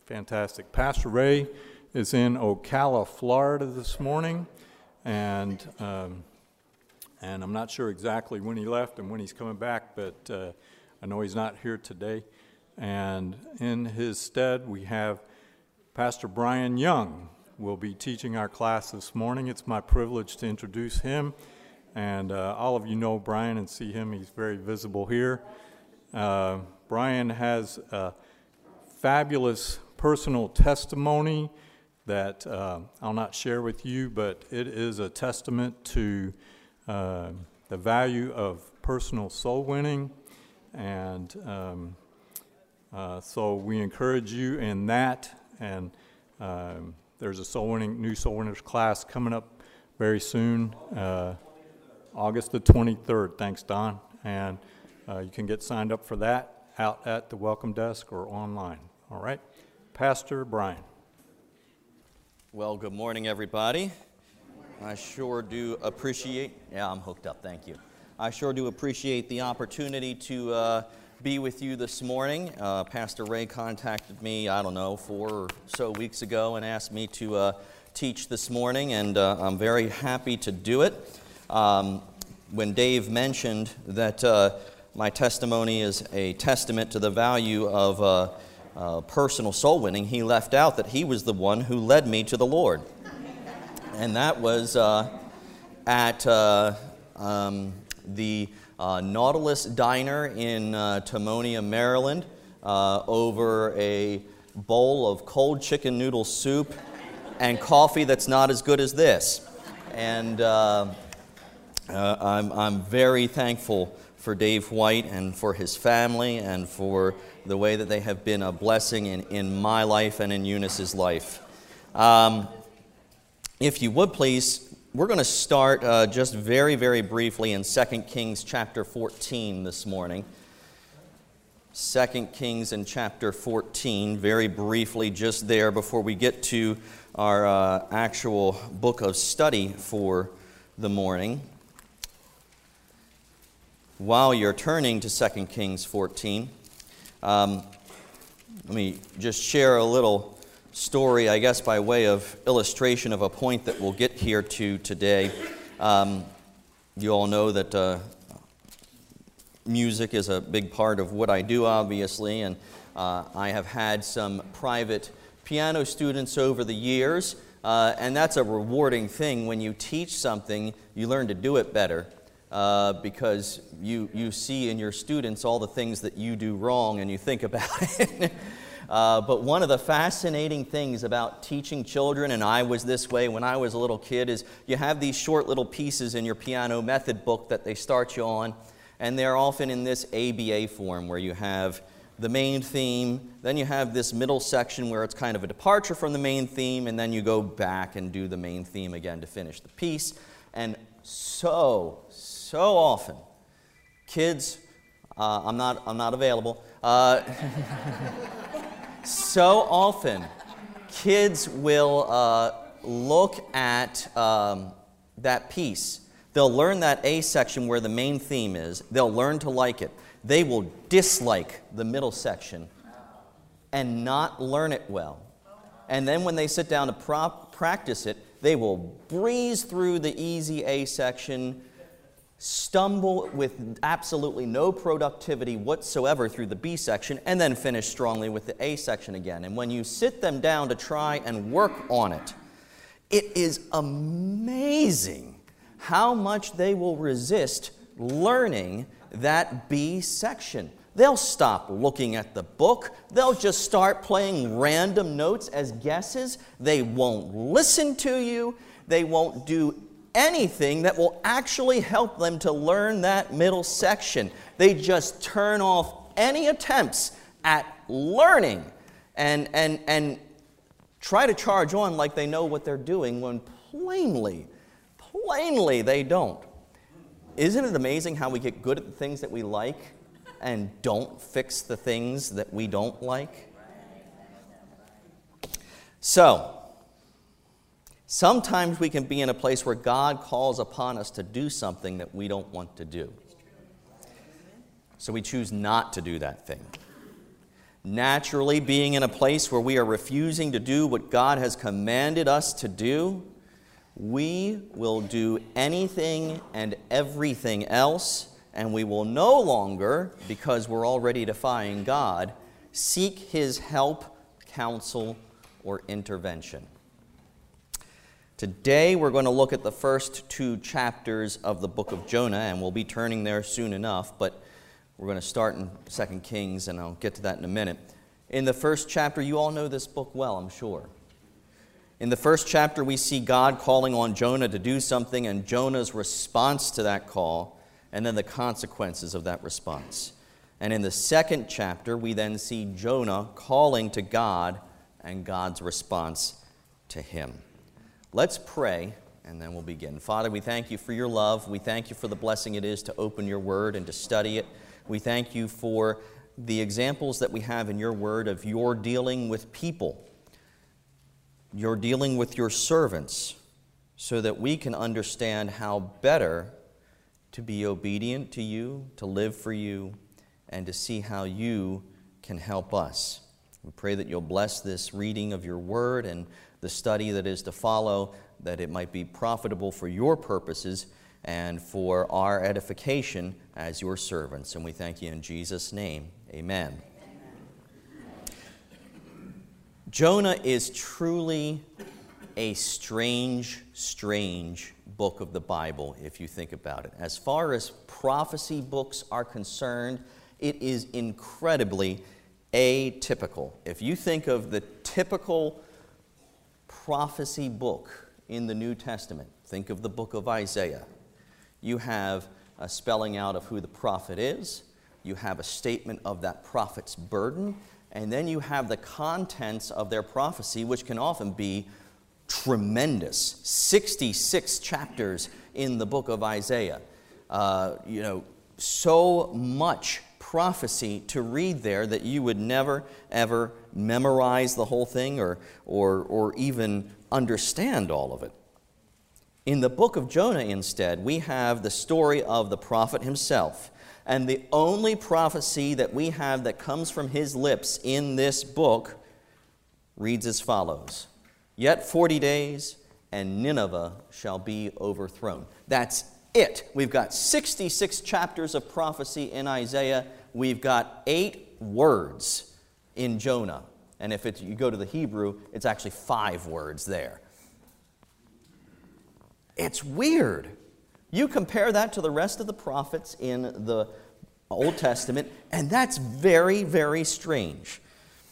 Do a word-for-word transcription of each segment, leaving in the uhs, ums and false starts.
Fantastic. Pastor Ray is in Ocala, Florida this morning, and um, and I'm not sure exactly when he left and when he's coming back, but uh, I know he's not here today. And in his stead, we have Pastor Brian Young will be teaching our class this morning. It's my privilege to introduce him, and uh, all of you know Brian and see him. He's very visible here. Uh, Brian has a fabulous personal testimony that uh, I'll not share with you, but it is a testament to uh, the value of personal soul winning, and um, uh, so we encourage you in that. And um, there's a soul winning new soul winners class coming up very soon, uh, August the twenty-third. Thanks, Don, and uh, you can get signed up for that out at the welcome desk or online. All right. Pastor Brian. Well, good morning, everybody. I sure do appreciate, yeah, I'm hooked up, thank you. I sure do appreciate the opportunity to uh, be with you this morning. Uh, Pastor Ray contacted me, I don't know, four or so weeks ago and asked me to uh, teach this morning, and uh, I'm very happy to do it. Um, when Dave mentioned that uh, my testimony is a testament to the value of uh, Uh, personal soul winning, he left out that he was the one who led me to the Lord. And that was uh, at uh, um, the uh, Nautilus Diner in uh, Timonium, Maryland, uh, over a bowl of cold chicken noodle soup and coffee that's not as good as this. And uh, uh, I'm, I'm very thankful for Dave White and for his family and for the way that they have been a blessing in, in my life and in Eunice's life. Um, if you would please, we're going to start uh, just very, very briefly in Second Kings chapter fourteen this morning. Second Kings in chapter fourteen, very briefly just there before we get to our uh, actual book of study for the morning. While you're turning to Second Kings fourteen, um, let me just share a little story, I guess, by way of illustration of a point that we'll get here to today. Um, you all know that uh, music is a big part of what I do, obviously, and uh, I have had some private piano students over the years, uh, and that's a rewarding thing. When you teach something, you learn to do it better. Uh, because you, you see in your students all the things that you do wrong and you think about it. uh, but one of the fascinating things about teaching children, and I was this way when I was a little kid, is you have these short little pieces in your piano method book that they start you on, and they're often in this A B A form where you have the main theme, then you have this middle section where it's kind of a departure from the main theme, and then you go back and do the main theme again to finish the piece. And so, so often, kids, uh, I'm not, I'm not available. Uh, so often, kids will uh, look at um, that piece. They'll learn that A section where the main theme is. They'll learn to like it. They will dislike the middle section and not learn it well. And then when they sit down to prop, practice it, they will breeze through the easy A section, stumble with absolutely no productivity whatsoever through the B section, and then finish strongly with the A section again. And when you sit them down to try and work on it, it is amazing how much they will resist learning that B section. They'll stop looking at the book. They'll just start playing random notes as guesses. They won't listen to you. They won't do anything that will actually help them to learn that middle section. They just turn off any attempts at learning and, and, and try to charge on like they know what they're doing when plainly, plainly they don't. Isn't it amazing how we get good at the things that we like and don't fix the things that we don't like? So, sometimes we can be in a place where God calls upon us to do something that we don't want to do. So we choose not to do that thing. naturally being in a place where we are refusing to do what God has commanded us to do, we will do anything and everything else, and we will no longer, because we're already defying God, seek His help, counsel, or intervention. Today we're going to look at the first two chapters of the book of Jonah, and we'll be turning there soon enough, but we're going to start in Second Kings, and I'll get to that in a minute. In the first chapter, you all know this book well, I'm sure. In the first chapter, we see God calling on Jonah to do something, and Jonah's response to that call, and then the consequences of that response. And in the second chapter, we then see Jonah calling to God and God's response to him. Let's pray, and then we'll begin. Father, we thank you for your love. We thank you for the blessing it is to open your word and to study it. We thank you for the examples that we have in your word of your dealing with people. You're dealing with your servants so that we can understand how better to be obedient to you, to live for you, and to see how you can help us. We pray that you'll bless this reading of your word and the study that is to follow, that it might be profitable for your purposes and for our edification as your servants. And we thank you in Jesus' name. Amen. Jonah is truly a strange, strange book of the Bible, if you think about it. As far as prophecy books are concerned, it is incredibly atypical. If you think of the typical prophecy book in the New Testament, think of the book of Isaiah. You have a spelling out of who the prophet is, you have a statement of that prophet's burden, and then you have the contents of their prophecy, which can often be tremendous. sixty-six chapters in the book of Isaiah. Uh, you know, so much prophecy to read there that you would never, ever memorize the whole thing or, or, or even understand all of it. In the book of Jonah, instead, we have the story of the prophet himself. And the only prophecy that we have that comes from his lips in this book reads as follows: "Yet forty days, and Nineveh shall be overthrown." That's it. We've got sixty-six chapters of prophecy in Isaiah. We've got eight words in Jonah. And if it's, you go to the Hebrew, it's actually five words there. It's weird. You compare that to the rest of the prophets in the Old Testament, and that's very, very strange.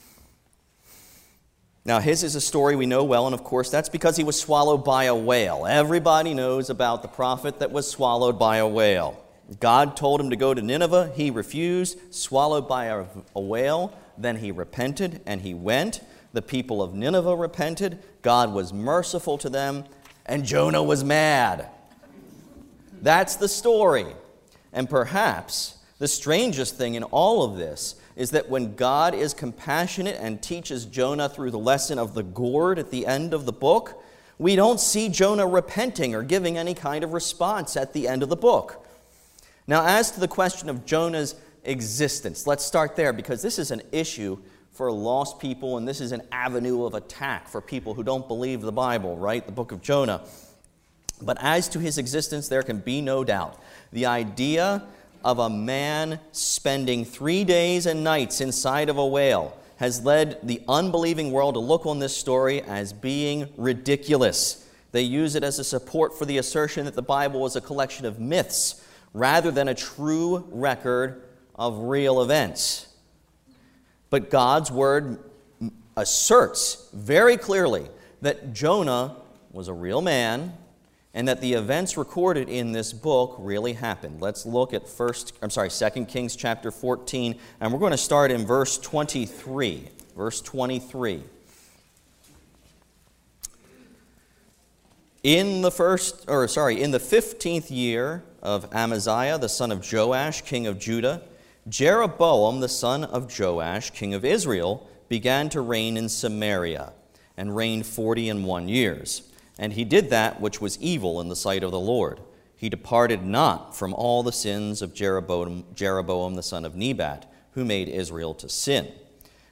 Now, his is a story we know well, and of course, that's because he was swallowed by a whale. Everybody knows about the prophet that was swallowed by a whale. God told him to go to Nineveh. He refused, swallowed by a, a whale. Then he repented, and he went. The people of Nineveh repented. God was merciful to them, and Jonah was mad. That's the story. And perhaps the strangest thing in all of this is that when God is compassionate and teaches Jonah through the lesson of the gourd at the end of the book, we don't see Jonah repenting or giving any kind of response at the end of the book. Now, as to the question of Jonah's existence, let's start there, because this is an issue for lost people, and this is an avenue of attack for people who don't believe the Bible, right? The book of Jonah. But as to his existence, there can be no doubt. The idea of a man spending three days and nights inside of a whale has led the unbelieving world to look on this story as being ridiculous. They use it as a support for the assertion that the Bible is a collection of myths rather than a true record of real events. But God's word asserts very clearly that Jonah was a real man and that the events recorded in this book really happened. Let's look at first, I'm sorry, Second Kings chapter fourteen, and we're going to start in verse twenty-three. Verse twenty-three. In the first, or sorry, in the fifteenth year of Amaziah, the son of Joash, king of Judah, Jeroboam, the son of Joash, king of Israel, began to reign in Samaria, and reigned forty and one years. And he did that which was evil in the sight of the Lord. He departed not from all the sins of Jeroboam, Jeroboam the son of Nebat, who made Israel to sin.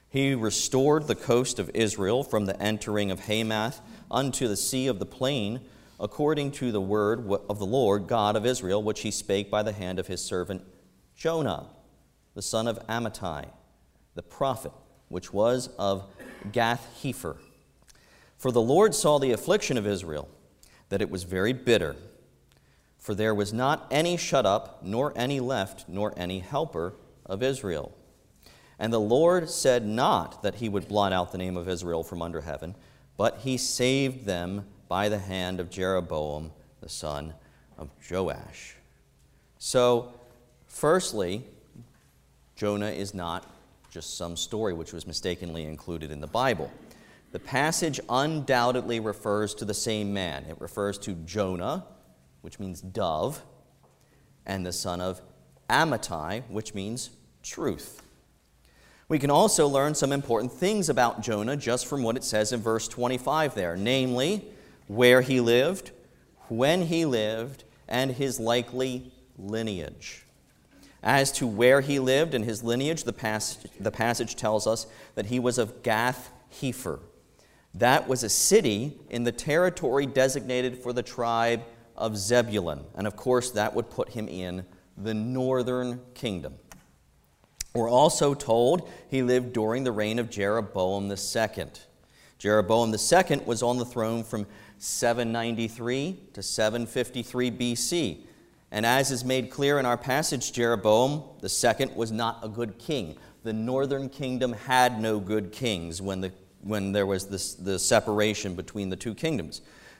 He restored the coast of Israel from the entering of Hamath unto the sea of the plain, according to the word of the Lord God of Israel, which he spake by the hand of his servant Jonah, the son of Amittai, the prophet, which was of Gath-hepher. For the Lord saw the affliction of Israel, that it was very bitter. For there was not any shut up, nor any left, nor any helper of Israel. And the Lord said not that he would blot out the name of Israel from under heaven, but he saved them by the hand of Jeroboam, the son of Joash. So, firstly, Jonah is not just some story which was mistakenly included in the Bible. The passage undoubtedly refers to the same man. It refers to Jonah, which means dove, and the son of Amittai, which means truth. We can also learn some important things about Jonah just from what it says in verse twenty-five there, namely, where he lived, when he lived, and his likely lineage. As to where he lived and his lineage, the passage, the passage tells us that he was of Gath-hepher. That was a city in the territory designated for the tribe of Zebulun. And of course, that would put him in the northern kingdom. We're also told he lived during the reign of Jeroboam the Second. Jeroboam the Second was on the throne from seven ninety-three to seven fifty-three B C. And as is made clear in our passage, Jeroboam the Second was not a good king. The northern kingdom had no good kings when, the, when there was this, the separation between the two kingdoms.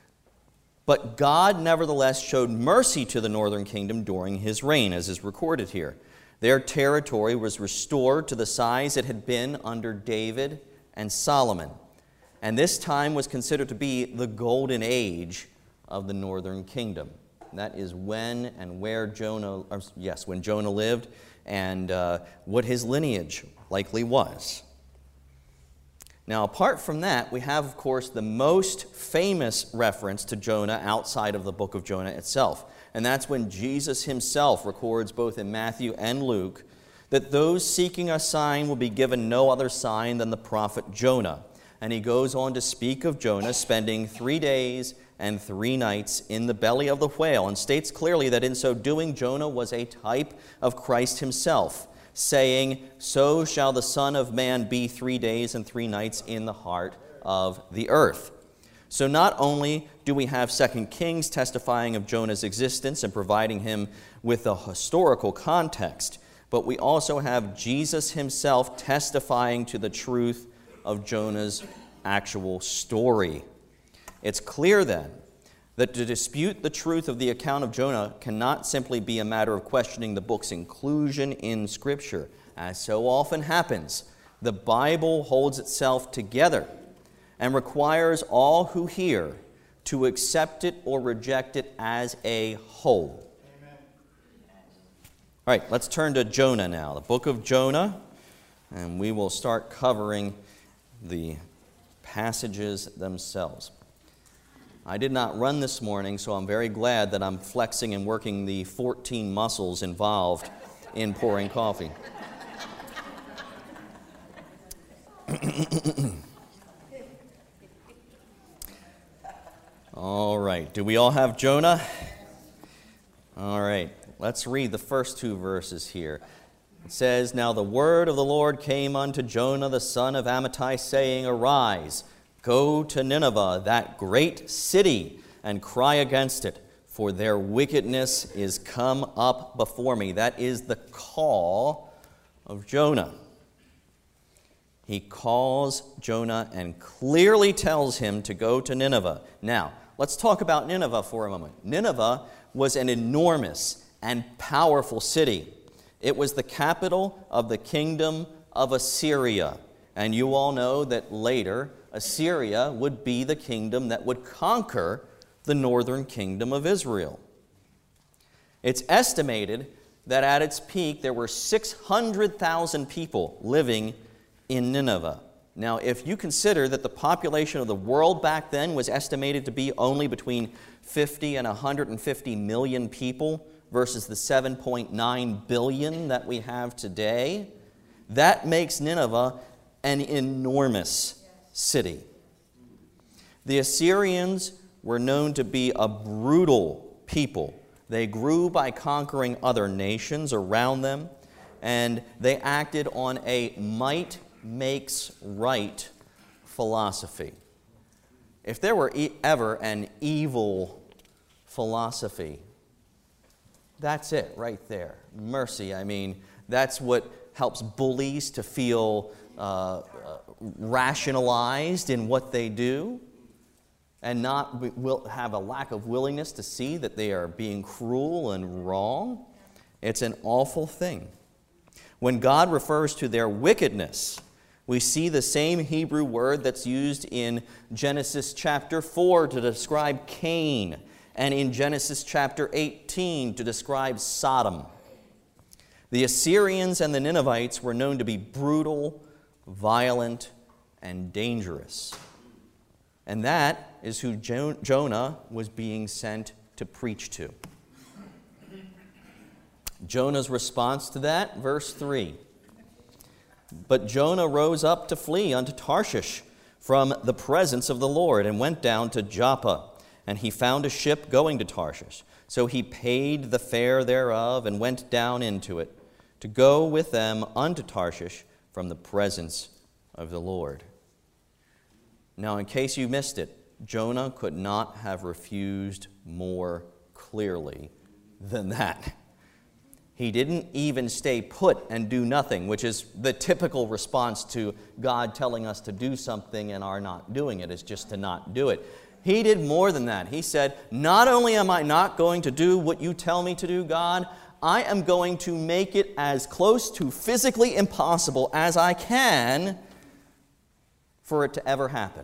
But God nevertheless showed mercy to the northern kingdom during his reign, as is recorded here. Their territory was restored to the size it had been under David and Solomon. And this time was considered to be the golden age of the northern kingdom. And that is when and where Jonah, or yes, when Jonah lived and uh, what his lineage likely was. Now, apart from that, we have, of course, the most famous reference to Jonah outside of the book of Jonah itself. And that's when Jesus himself records both in Matthew and Luke that those seeking a sign will be given no other sign than the prophet Jonah. And he goes on to speak of Jonah spending three days and three nights in the belly of the whale, and states clearly that in so doing Jonah was a type of Christ himself, saying, "So shall the Son of Man be three days and three nights in the heart of the earth." So not only do we have Second Kings testifying of Jonah's existence and providing him with a historical context, but we also have Jesus himself testifying to the truth of Jonah's actual story. It's clear then that to dispute the truth of the account of Jonah cannot simply be a matter of questioning the book's inclusion in Scripture. As so often happens, the Bible holds itself together and requires all who hear to accept it or reject it as a whole. Amen. All right, let's turn to Jonah now, the book of Jonah, and we will start covering the passages themselves. I did not run this morning, so I'm very glad that I'm flexing and working the fourteen muscles involved in pouring coffee. All right, do we all have Jonah? All right, let's read the first two verses here. It says, "Now the word of the Lord came unto Jonah the son of Amittai, saying, Arise, go to Nineveh, that great city, and cry against it, for their wickedness is come up before me." That is the call of Jonah. He calls Jonah and clearly tells him to go to Nineveh. Now, let's talk about Nineveh for a moment. Nineveh was an enormous and powerful city. It was the capital of the kingdom of Assyria. And you all know that later, Assyria would be the kingdom that would conquer the northern kingdom of Israel. It's estimated that at its peak, there were six hundred thousand people living in Nineveh. Now, if you consider that the population of the world back then was estimated to be only between fifty and one hundred fifty million people versus the seven point nine billion that we have today, that makes Nineveh an enormous city. The Assyrians were known to be a brutal people. They grew by conquering other nations around them, and they acted on a might makes right philosophy. If there were e- ever an evil philosophy, that's it right there. Mercy. I mean, that's what helps bullies to feel uh, uh, rationalized in what they do and not be, will have a lack of willingness to see that they are being cruel and wrong. It's an awful thing. When God refers to their wickedness, we see the same Hebrew word that's used in Genesis chapter four to describe Cain, and in Genesis chapter eighteen to describe Sodom. The Assyrians and the Ninevites were known to be brutal, violent, and dangerous. And that is who Jo- Jonah was being sent to preach to. Jonah's response to that, verse three. But Jonah rose up to flee unto Tarshish from the presence of the Lord, and went down to Joppa, and he found a ship going to Tarshish. So he paid the fare thereof, and went down into it, to go with them unto Tarshish from the presence of the Lord. Now, in case you missed it, Jonah could not have refused more clearly than that. He didn't even stay put and do nothing, which is the typical response to God telling us to do something and our not doing it, is just to not do it. He did more than that. He said, not only am I not going to do what you tell me to do, God, I am going to make it as close to physically impossible as I can for it to ever happen.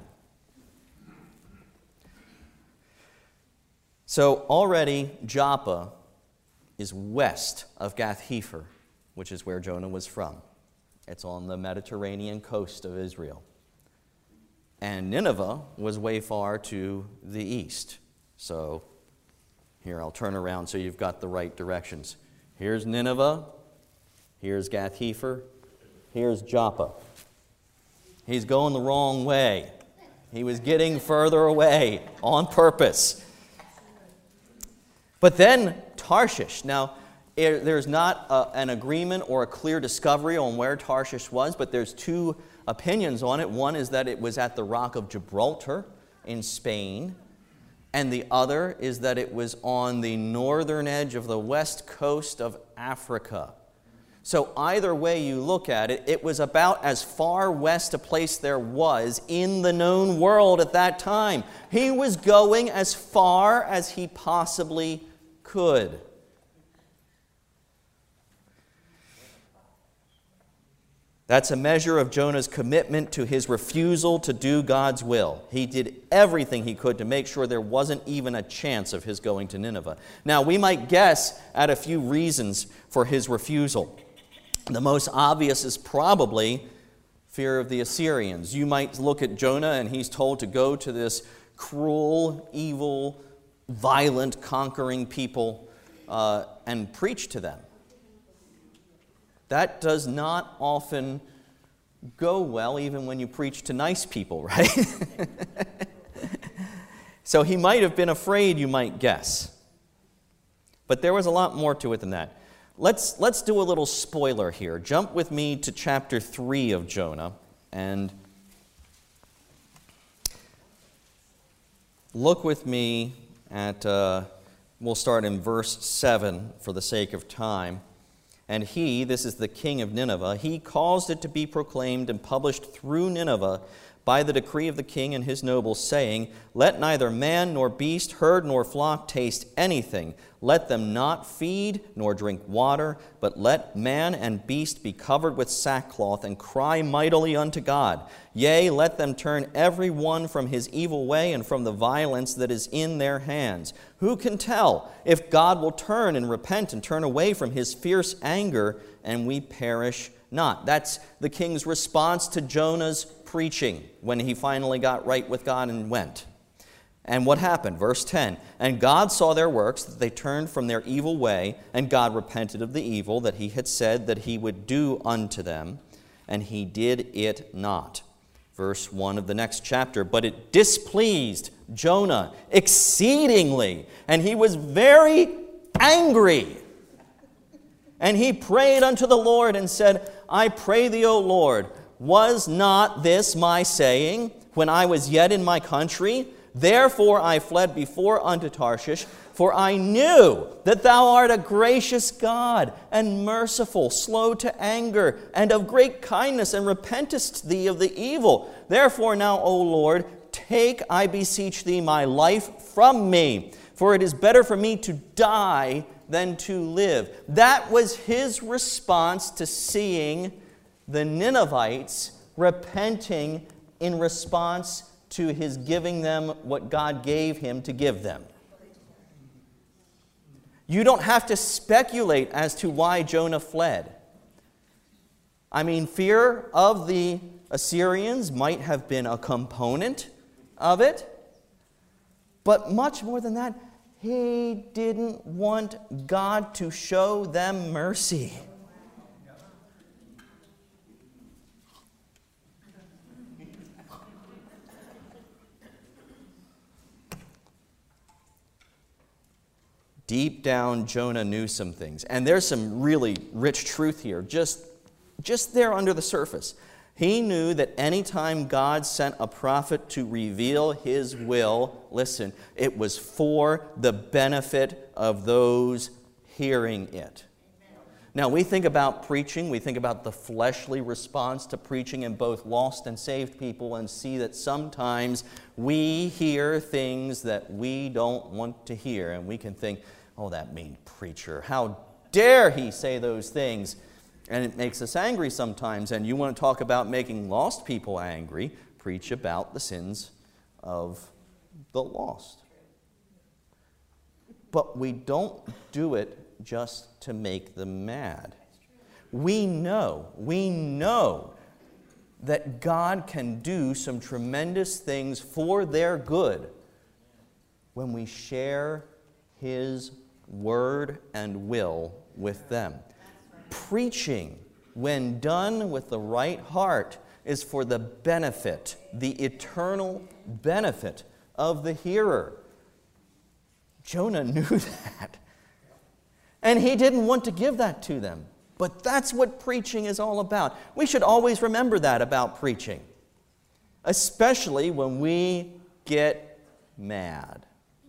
So already Joppa is west of Gath-hepher, which is where Jonah was from. It's on the Mediterranean coast of Israel. And Nineveh was way far to the east. So here, I'll turn around so you've got the right directions. Here's Nineveh. Here's Gath-hepher. Here's Joppa. He's going the wrong way. He was getting further away on purpose. But then Tarshish. Now, there's not a, an agreement or a clear discovery on where Tarshish was, but there's two opinions on it. One is that it was at the Rock of Gibraltar in Spain, and the other is that it was on the northern edge of the west coast of Africa. So either way you look at it, it was about as far west a place there was in the known world at that time. He was going as far as he possibly could. That's a measure of Jonah's commitment to his refusal to do God's will. He did everything he could to make sure there wasn't even a chance of his going to Nineveh. Now, we might guess at a few reasons for his refusal. The most obvious is probably fear of the Assyrians. You might look at Jonah and he's told to go to this cruel, evil, violent, conquering people uh, and preach to them. That does not often go well, even when you preach to nice people, right? So he might have been afraid, you might guess. But there was a lot more to it than that. Let's, let's do a little spoiler here. Jump with me to chapter three of Jonah and look with me at, uh, we'll start in verse seven for the sake of time. And he, this is the king of Nineveh, he caused it to be proclaimed and published through Nineveh by the decree of the king and his nobles, saying, let neither man nor beast, herd nor flock taste anything. Let them not feed nor drink water, but let man and beast be covered with sackcloth and cry mightily unto God. Yea, let them turn every one from his evil way and from the violence that is in their hands. Who can tell if God will turn and repent and turn away from his fierce anger, and we perish not? That's the king's response to Jonah's preaching when he finally got right with God and went. And what happened? Verse ten, and God saw their works, that they turned from their evil way, and God repented of the evil that he had said that he would do unto them. and he did it not. Verse one of the next chapter, but it displeased Jonah exceedingly, and he was very angry. And he prayed unto the Lord and said, I pray thee, O Lord, was not this my saying when I was yet in my country? Therefore I fled before unto Tarshish, for I knew that thou art a gracious God and merciful, slow to anger, and of great kindness, and repentest thee of the evil. Therefore now, O Lord, take, I beseech thee, my life from me, for it is better for me to die than to live. That was his response to seeing the Ninevites repenting in response to his giving them what God gave him to give them. You don't have to speculate as to why Jonah fled. I mean, fear of the Assyrians might have been a component of it, but much more than that, he didn't want God to show them mercy. Deep down, Jonah knew some things. And there's some really rich truth here, just, just there under the surface. He knew that anytime God sent a prophet to reveal his will, listen, it was for the benefit of those hearing it. Now, we think about preaching, we think about the fleshly response to preaching in both lost and saved people, and see that sometimes we hear things that we don't want to hear, and we can think, oh, that mean preacher, how dare he say those things? And it makes us angry sometimes, and you want to talk about making lost people angry, preach about the sins of the lost. But we don't do it just to make them mad. We know, we know that God can do some tremendous things for their good when we share his word and will with them. Preaching, when done with the right heart, is for the benefit, the eternal benefit of the hearer. Jonah knew that. And he didn't want to give that to them. But that's what preaching is all about. We should always remember that about preaching, especially when we get mad.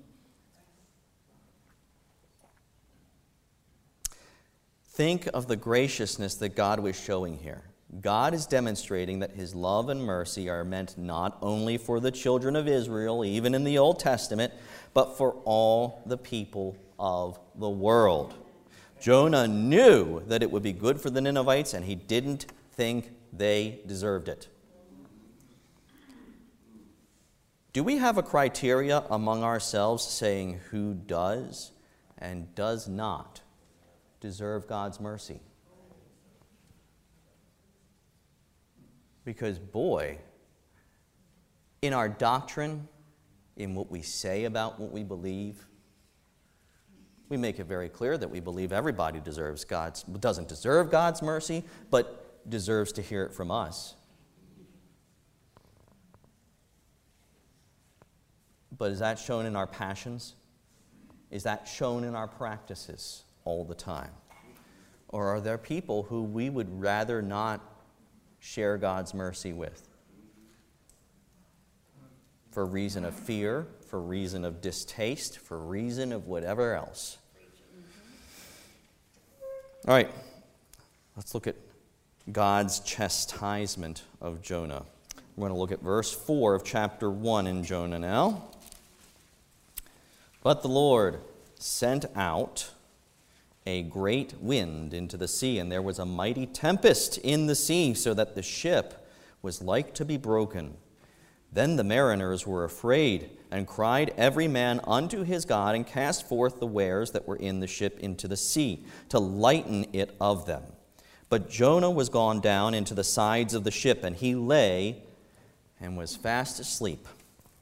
Think of the graciousness that God was showing here. God is demonstrating that his love and mercy are meant not only for the children of Israel, even in the Old Testament, but for all the people of the world. Jonah knew that it would be good for the Ninevites, and he didn't think they deserved it. Do we have a criteria among ourselves saying who does and does not deserve God's mercy? Because, boy, in our doctrine, in what we say about what we believe, we make it very clear that we believe everybody deserves God's, doesn't deserve God's mercy, but deserves to hear it from us. But is that shown in our passions? Is that shown in our practices all the time? Or are there people who we would rather not share God's mercy with? For reason of fear, for reason of distaste, for reason of whatever else. All right, let's look at God's chastisement of Jonah. We're going to look at verse four of chapter one in Jonah now. But the Lord sent out a great wind into the sea, and there was a mighty tempest in the sea, so that the ship was like to be broken. Then the mariners were afraid, and cried every man unto his God, and cast forth the wares that were in the ship into the sea, to lighten it of them. But Jonah was gone down into the sides of the ship, and he lay and was fast asleep.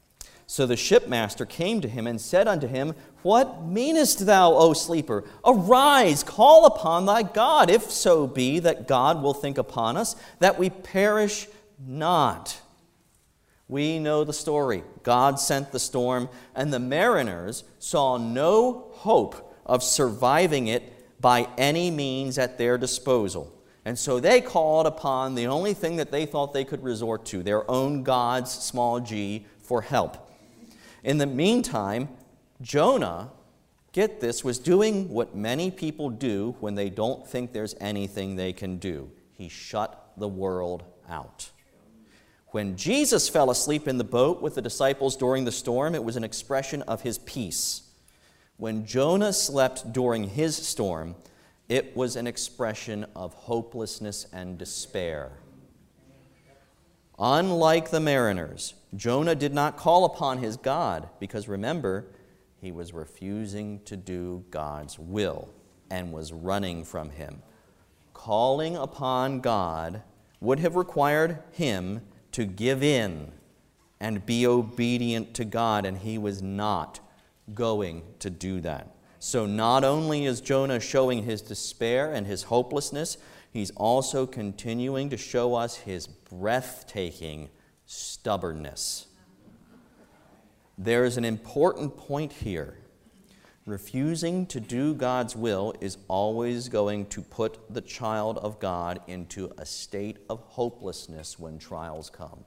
So the shipmaster came to him and said unto him, What meanest thou, O sleeper? Arise, call upon thy God, if so be that God will think upon us, that we perish not. We know the story. God sent the storm, and the mariners saw no hope of surviving it by any means at their disposal. And so they called upon the only thing that they thought they could resort to, their own gods, small g, for help. In the meantime, Jonah, get this, was doing what many people do when they don't think there's anything they can do. He shut the world out. When Jesus fell asleep in the boat with the disciples during the storm, it was an expression of his peace. When Jonah slept during his storm, it was an expression of hopelessness and despair. Unlike the mariners, Jonah did not call upon his God because, remember, he was refusing to do God's will and was running from him. Calling upon God would have required him to give in and be obedient to God, and he was not going to do that. So not only is Jonah showing his despair and his hopelessness, he's also continuing to show us his breathtaking stubbornness. There is an important point here. Refusing to do God's will is always going to put the child of God into a state of hopelessness when trials come.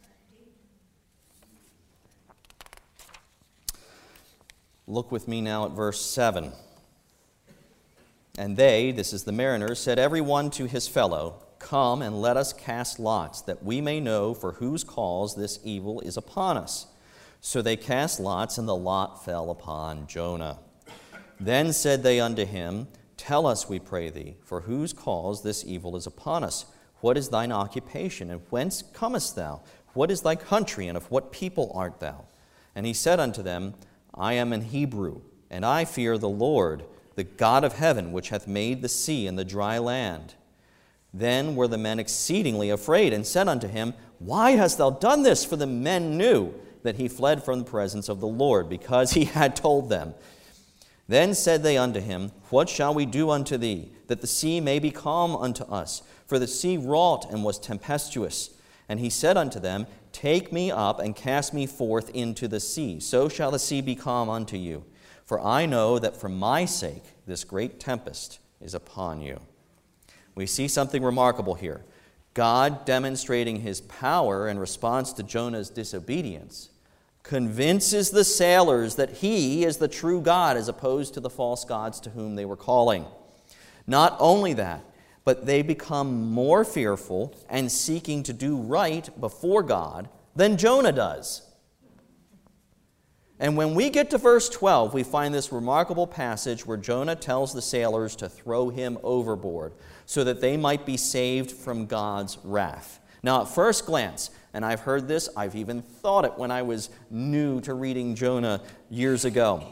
Look with me now at verse seven. And they, this is the mariners, said every one to his fellow, Come and let us cast lots, that we may know for whose cause this evil is upon us. So they cast lots, and the lot fell upon Jonah. Then said they unto him, Tell us, we pray thee, for whose cause this evil is upon us. What is thine occupation, and whence comest thou? What is thy country, and of what people art thou? And he said unto them, I am an Hebrew, and I fear the Lord, the God of heaven, which hath made the sea and the dry land. Then were the men exceedingly afraid, and said unto him, Why hast thou done this? For the men knew that he fled from the presence of the Lord, because he had told them. Then said they unto him, What shall we do unto thee, that the sea may be calm unto us? For the sea wrought and was tempestuous. And he said unto them, Take me up and cast me forth into the sea. So shall the sea be calm unto you. For I know that for my sake this great tempest is upon you. We see something remarkable here. God, demonstrating his power in response to Jonah's disobedience, convinces the sailors that he is the true God as opposed to the false gods to whom they were calling. Not only that, but they become more fearful and seeking to do right before God than Jonah does. And when we get to verse twelve, we find this remarkable passage where Jonah tells the sailors to throw him overboard so that they might be saved from God's wrath. Now, at first glance, and I've heard this, I've even thought it when I was new to reading Jonah years ago,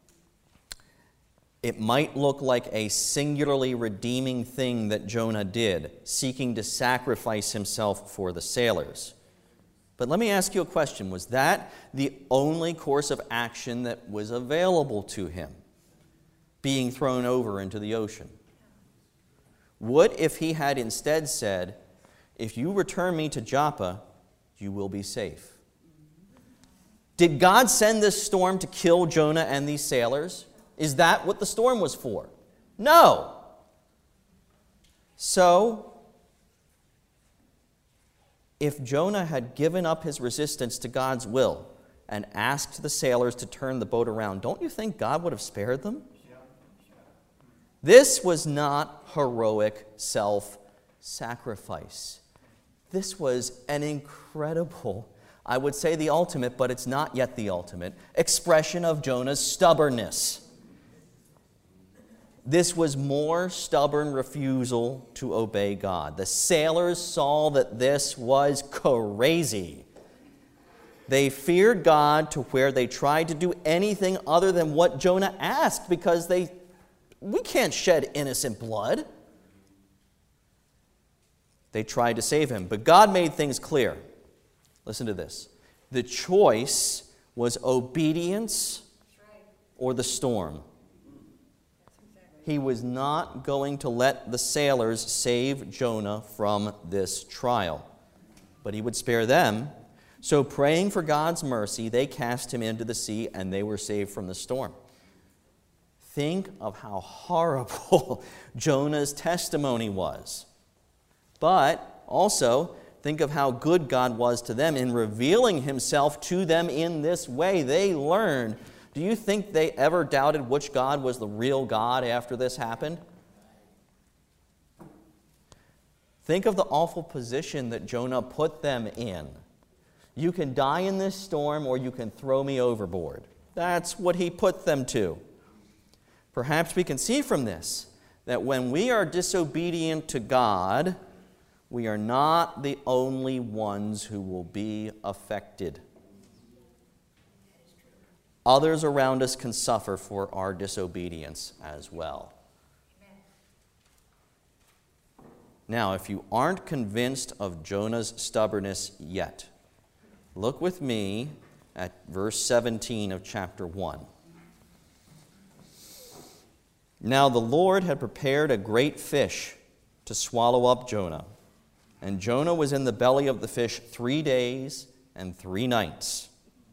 it might look like a singularly redeeming thing that Jonah did, seeking to sacrifice himself for the sailors. But let me ask you a question. Was that the only course of action that was available to him? Being thrown over into the ocean? What if he had instead said, If you return me to Joppa, you will be safe? Did God send this storm to kill Jonah and these sailors? Is that what the storm was for? No. So, if Jonah had given up his resistance to God's will and asked the sailors to turn the boat around, don't you think God would have spared them? This was not heroic self-sacrifice. This was an incredible, I would say the ultimate, but it's not yet the ultimate, expression of Jonah's stubbornness. This was more stubborn refusal to obey God. The sailors saw that this was crazy. They feared God to where they tried to do anything other than what Jonah asked because they, we can't shed innocent blood. They tried to save him, but God made things clear. Listen to this. The choice was obedience or the storm. He was not going to let the sailors save Jonah from this trial, but he would spare them. So praying for God's mercy, they cast him into the sea and they were saved from the storm. Think of how horrible Jonah's testimony was. But also, think of how good God was to them in revealing himself to them in this way. They learned. Do you think they ever doubted which God was the real God after this happened? Think of the awful position that Jonah put them in. You can die in this storm or you can throw me overboard. That's what he put them to. Perhaps we can see from this that when we are disobedient to God, we are not the only ones who will be affected. Others around us can suffer for our disobedience as well. Now, if you aren't convinced of Jonah's stubbornness yet, look with me at verse seventeen of chapter one. Now the Lord had prepared a great fish to swallow up Jonah. And Jonah was in the belly of the fish three days and three nights.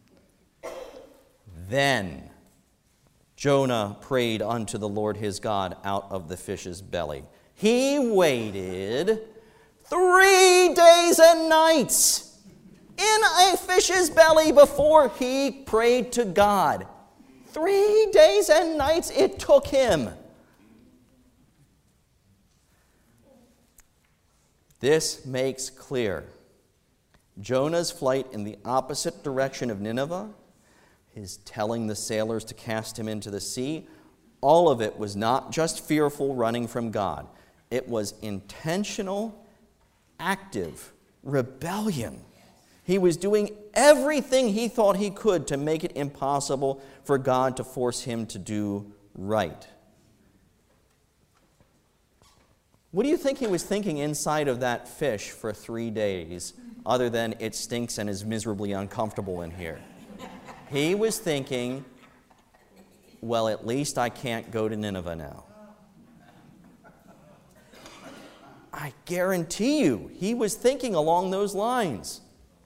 Then Jonah prayed unto the Lord his God out of the fish's belly. He waited three days and nights in a fish's belly before he prayed to God. Three days and nights it took him. This makes clear Jonah's flight in the opposite direction of Nineveh, his telling the sailors to cast him into the sea, all of it was not just fearful running from God. It was intentional, active rebellion. He was doing everything he thought he could to make it impossible for God to force him to do right. What do you think he was thinking inside of that fish for three days, other than it stinks and is miserably uncomfortable in here? He was thinking, well, at least I can't go to Nineveh now. I guarantee you, he was thinking along those lines.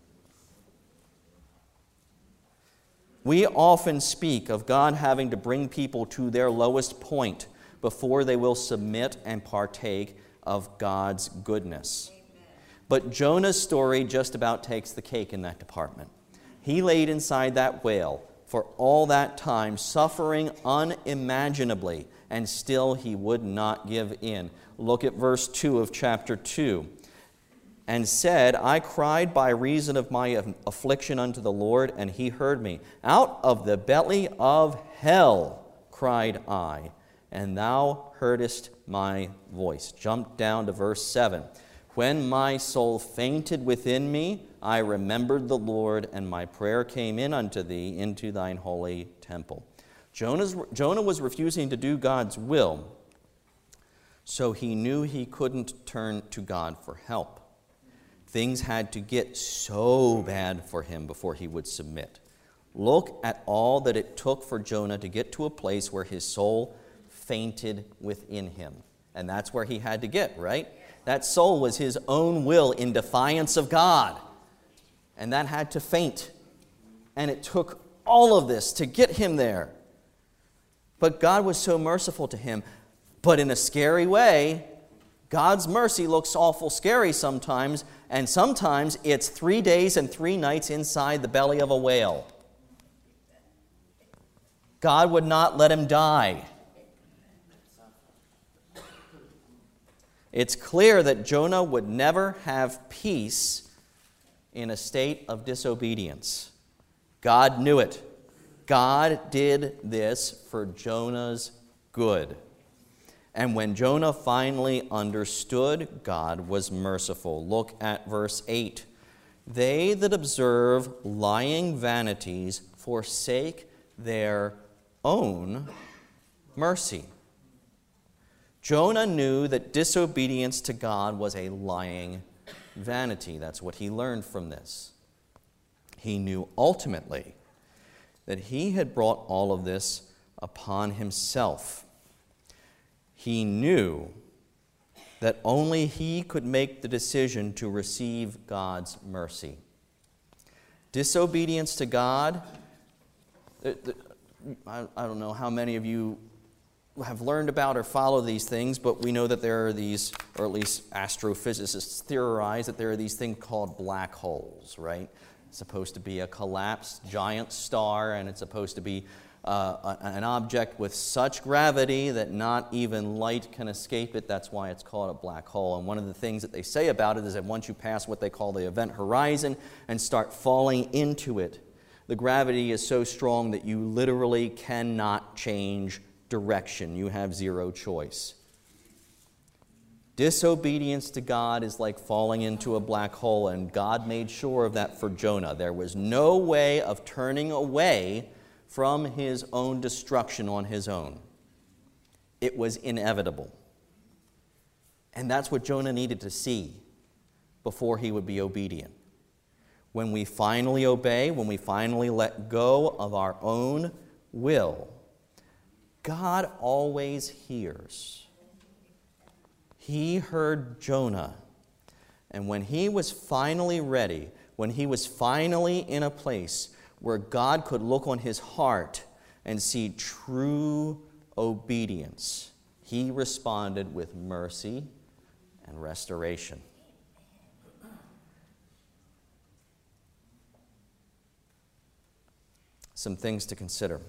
We often speak of God having to bring people to their lowest point before they will submit and partake of God's goodness. Amen. But Jonah's story just about takes the cake in that department. He laid inside that whale for all that time, suffering unimaginably, and still he would not give in. Look at verse two of chapter two. And said, I cried by reason of my affliction unto the Lord, and he heard me. Out of the belly of hell cried I, and thou heardest my voice. Jump down to verse seven. When my soul fainted within me, I remembered the Lord, and my prayer came in unto thee into thine holy temple. Jonah's, Jonah was refusing to do God's will, so he knew he couldn't turn to God for help. Things had to get so bad for him before he would submit. Look at all that it took for Jonah to get to a place where his soul fainted within him. And that's where he had to get, right? That soul was his own will in defiance of God. And that had to faint. And it took all of this to get him there. But God was so merciful to him. But in a scary way, God's mercy looks awful scary sometimes, and sometimes it's three days and three nights inside the belly of a whale. God would not let him die. It's clear that Jonah would never have peace in a state of disobedience. God knew it. God did this for Jonah's good. And when Jonah finally understood, God was merciful. Look at verse eight. They that observe lying vanities forsake their own mercy. Jonah knew that disobedience to God was a lying vanity. That's what he learned from this. He knew ultimately that he had brought all of this upon himself. He knew that only he could make the decision to receive God's mercy. Disobedience to God, I don't know how many of you have learned about or follow these things, but we know that there are these, or at least astrophysicists theorize that there are these things called black holes, right? It's supposed to be a collapsed giant star, and it's supposed to be uh, an object with such gravity that not even light can escape it. That's why it's called a black hole. And one of the things that they say about it is that once you pass what they call the event horizon and start falling into it, the gravity is so strong that you literally cannot change direction. You have zero choice. Disobedience to God is like falling into a black hole, and God made sure of that for Jonah. There was no way of turning away from his own destruction on his own. It was inevitable. And that's what Jonah needed to see before he would be obedient. When we finally obey, when we finally let go of our own will, God always hears. He heard Jonah. And when he was finally ready, when he was finally in a place where God could look on his heart and see true obedience, he responded with mercy and restoration. Some things to consider.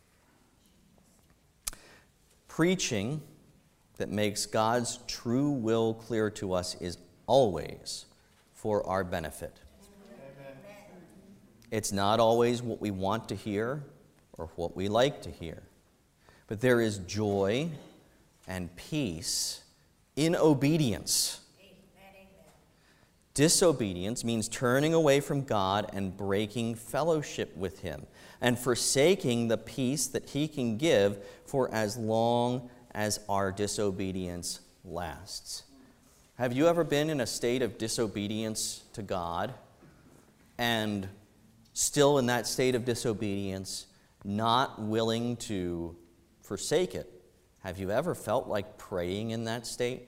Preaching that makes God's true will clear to us is always for our benefit. Amen. It's not always what we want to hear or what we like to hear. But there is joy and peace in obedience. Amen. Disobedience means turning away from God and breaking fellowship with Him and forsaking the peace that He can give for as long as our disobedience lasts. Have you ever been in a state of disobedience to God and still in that state of disobedience, not willing to forsake it? Have you ever felt like praying in that state?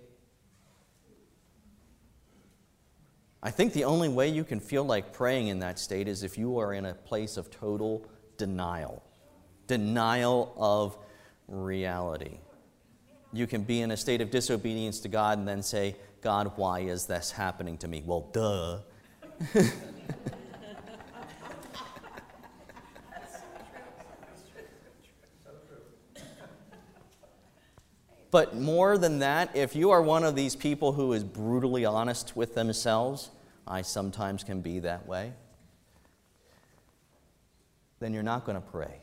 I think the only way you can feel like praying in that state is if you are in a place of total denial. Denial of reality. You can be in a state of disobedience to God and then say, God, why is this happening to me? Well, duh. But more than that, if you are one of these people who is brutally honest with themselves, I sometimes can be that way, then you're not going to pray.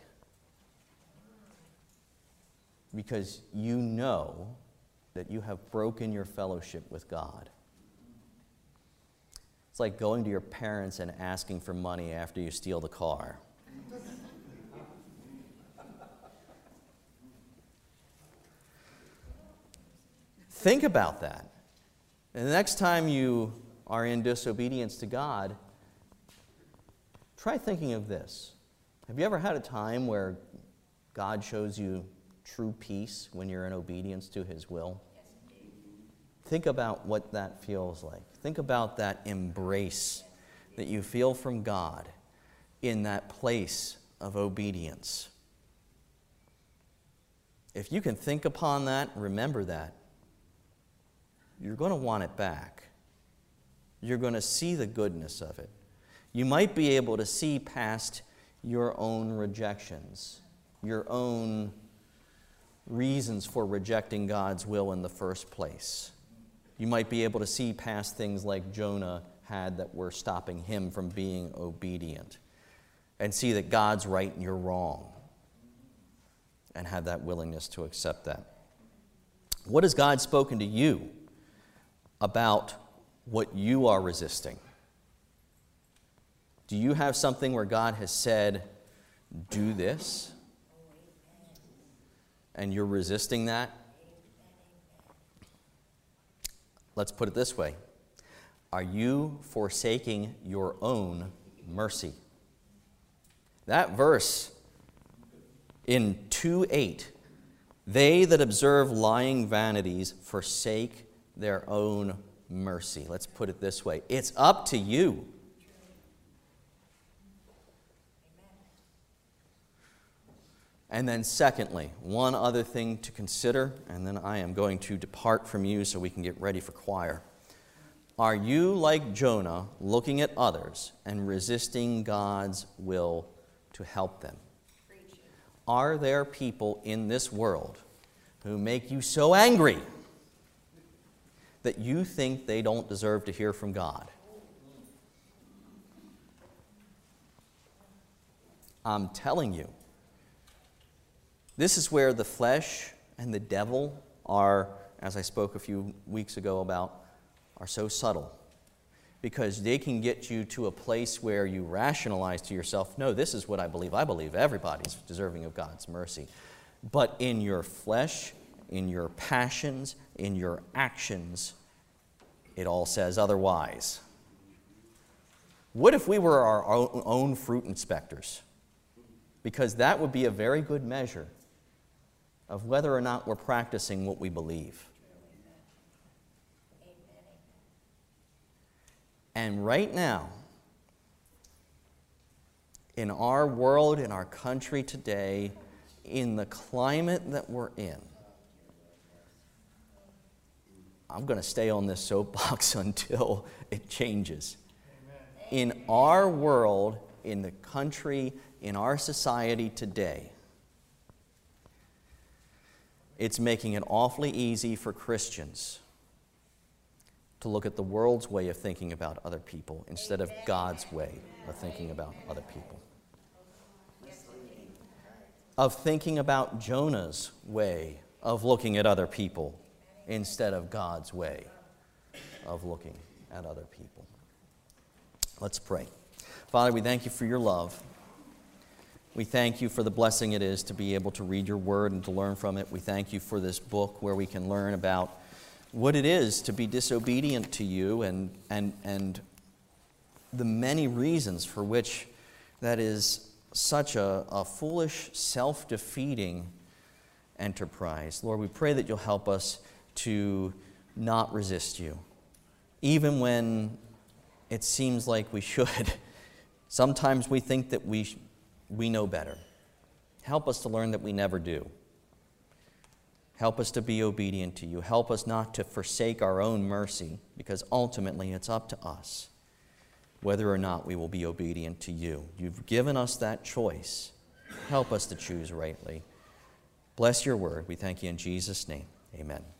Because you know that you have broken your fellowship with God. It's like going to your parents and asking for money after you steal the car. Think about that. And the next time you are in disobedience to God, try thinking of this. Have you ever had a time where God shows you true peace when you're in obedience to His will? Yes, indeed. Think about what that feels like. Think about that embrace that you feel from God in that place of obedience. If you can think upon that, remember that, you're going to want it back. You're going to see the goodness of it. You might be able to see past your own rejections, your own reasons for rejecting God's will in the first place. You might be able to see past things like Jonah had that were stopping him from being obedient and see that God's right and you're wrong and have that willingness to accept that. What has God spoken to you about what you are resisting? Do you have something where God has said, do this? And you're resisting that? Let's put it this way. Are you forsaking your own mercy? That verse in two eight, they that observe lying vanities forsake their own mercy. Let's put it this way. It's up to you. And then secondly, one other thing to consider, and then I am going to depart from you so we can get ready for choir. Are you like Jonah, looking at others and resisting God's will to help them? Are there people in this world who make you so angry that you think they don't deserve to hear from God? I'm telling you, this is where the flesh and the devil are, as I spoke a few weeks ago about, are so subtle. Because they can get you to a place where you rationalize to yourself, no, this is what I believe. I believe everybody's deserving of God's mercy. But in your flesh, in your passions, in your actions, it all says otherwise. What if we were our own fruit inspectors? Because that would be a very good measure of whether or not we're practicing what we believe. And right now, in our world, in our country today, in the climate that we're in, I'm going to stay on this soapbox until it changes. In our world, in the country, in our society today, it's making it awfully easy for Christians to look at the world's way of thinking about other people instead of God's way of thinking about other people. Of thinking about Jonah's way of looking at other people instead of God's way of looking at other people. Let's pray. Father, we thank you for your love. We thank you for the blessing it is to be able to read your word and to learn from it. We thank you for this book where we can learn about what it is to be disobedient to you and, and, and the many reasons for which that is such a, a foolish, self-defeating enterprise. Lord, we pray that you'll help us to not resist you, even when it seems like we should. Sometimes we think that we, we know better. Help us to learn that we never do. Help us to be obedient to you. Help us not to forsake our own mercy, because ultimately it's up to us whether or not we will be obedient to you. You've given us that choice. Help us to choose rightly. Bless your word. We thank you in Jesus' name. Amen.